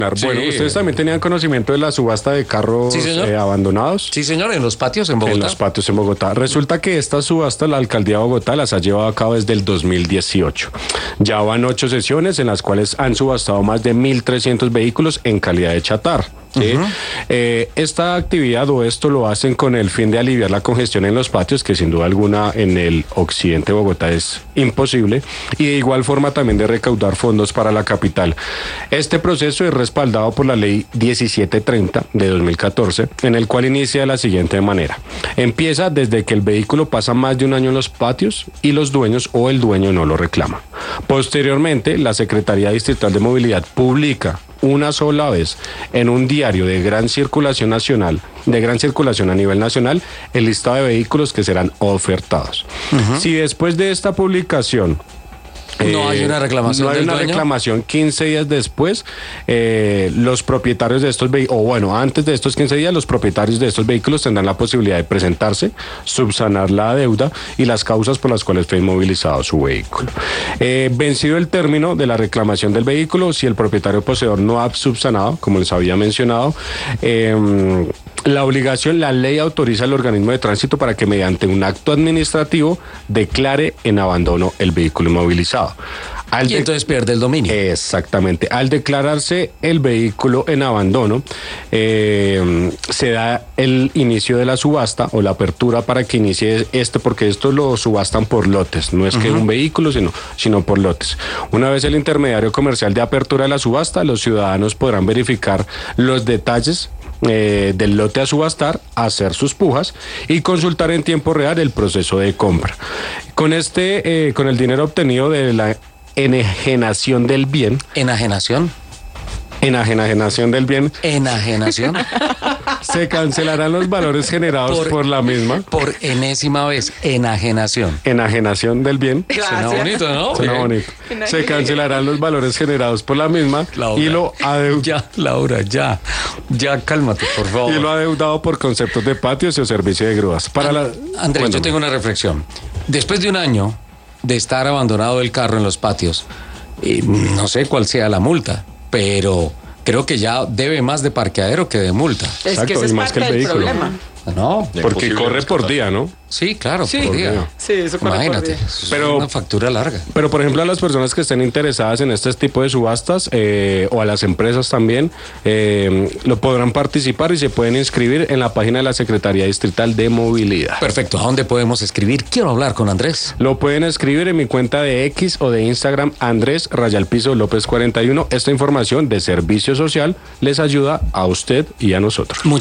Bueno, ¿ustedes también tenían conocimiento de la subasta de carros abandonados? Sí, señor, en los patios en Bogotá. En los patios en Bogotá. Resulta que esta subasta la Alcaldía de Bogotá las ha llevado a cabo desde el 2018. Ya van 8 sesiones en las cuales han subastado más de 1.300 vehículos en calidad de chatarra. ¿Sí? Esta actividad o esto lo hacen con el fin de aliviar la congestión en los patios, que sin duda alguna en el occidente de Bogotá es imposible, y de igual forma también de recaudar fondos para la capital. Este proceso es respaldado por la ley 1730 de 2014, en el cual inicia de la siguiente manera. Empieza desde que el vehículo pasa más de un año en los patios y los dueños o el dueño no lo reclama. Posteriormente, la Secretaría Distrital de Movilidad publica una sola vez en un diario de gran circulación nacional, de gran circulación a nivel nacional, el listado de vehículos que serán ofertados. Si después de esta publicación no hay una reclamación. No hay una reclamación 15 días después, los propietarios de estos vehículos, o bueno, antes de estos 15 días, los propietarios de estos vehículos tendrán la posibilidad de presentarse, subsanar la deuda y las causas por las cuales fue inmovilizado su vehículo. Vencido el término de la reclamación del vehículo, si el propietario poseedor no ha subsanado, como les había mencionado, la ley autoriza al organismo de tránsito para que mediante un acto administrativo declare en abandono el vehículo inmovilizado. Y entonces pierde el dominio. Exactamente. Al declararse el vehículo en abandono, se da el inicio de la subasta o la apertura para que inicie porque esto lo subastan por lotes. No es que un vehículo, sino por lotes. Una vez el intermediario comercial de apertura de la subasta, los ciudadanos podrán verificar los detalles del lote a subastar, hacer sus pujas y consultar en tiempo real el proceso de compra. Con el dinero obtenido de la enajenación del bien. ¿Enajenación? Enajenación del bien. ¿Enajenación? Se cancelarán los valores generados por la misma. Por enésima vez, enajenación. Enajenación del bien. Suena bonito, ¿no? Suena bonito. Se cancelarán los valores generados por la misma. Laura, y lo ya, Laura, ya cálmate, por favor. Y lo adeudado por conceptos de patios y servicio de grúas. Andrés, yo tengo una reflexión. Después de un año de estar abandonado el carro en los patios, no sé cuál sea la multa, pero creo que ya debe más de parqueadero que de multa. Es que ese es más parte del problema. No, porque corre por día, ¿no? Sí, claro, sí, por día. Sí, eso corre Imagínate, por día. Es una factura larga. Pero, por ejemplo, a las personas que estén interesadas en este tipo de subastas o a las empresas también, lo podrán participar y se pueden inscribir en la página de la Secretaría Distrital de Movilidad. Perfecto. ¿A dónde podemos escribir? Quiero hablar con Andrés. Lo pueden escribir en mi cuenta de X o de Instagram, Andrés_López 41. Esta información de servicio social les ayuda a usted y a nosotros.